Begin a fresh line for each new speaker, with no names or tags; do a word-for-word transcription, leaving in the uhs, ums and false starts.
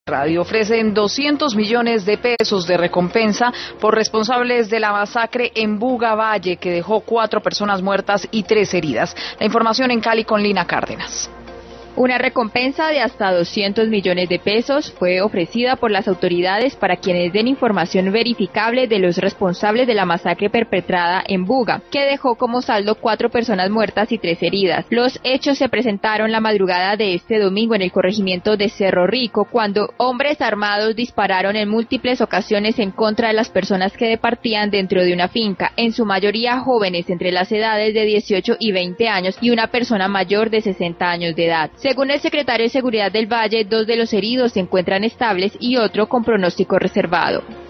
Radio ofrecen doscientos millones de pesos de recompensa por responsables de la masacre en Buga Valle, que dejó cuatro personas muertas y tres heridas. La información en Cali con Lina Cárdenas.
Una recompensa de hasta doscientos millones de pesos fue ofrecida por las autoridades para quienes den información verificable de los responsables de la masacre perpetrada en Buga, que dejó como saldo cuatro personas muertas y tres heridas. Los hechos se presentaron la madrugada de este domingo en el corregimiento de Cerro Rico, cuando hombres armados dispararon en múltiples ocasiones en contra de las personas que departían dentro de una finca, en su mayoría jóvenes entre las edades de dieciocho y veinte años y una persona mayor de sesenta años de edad. Según el secretario de Seguridad del Valle, dos de los heridos se encuentran estables y otro con pronóstico reservado.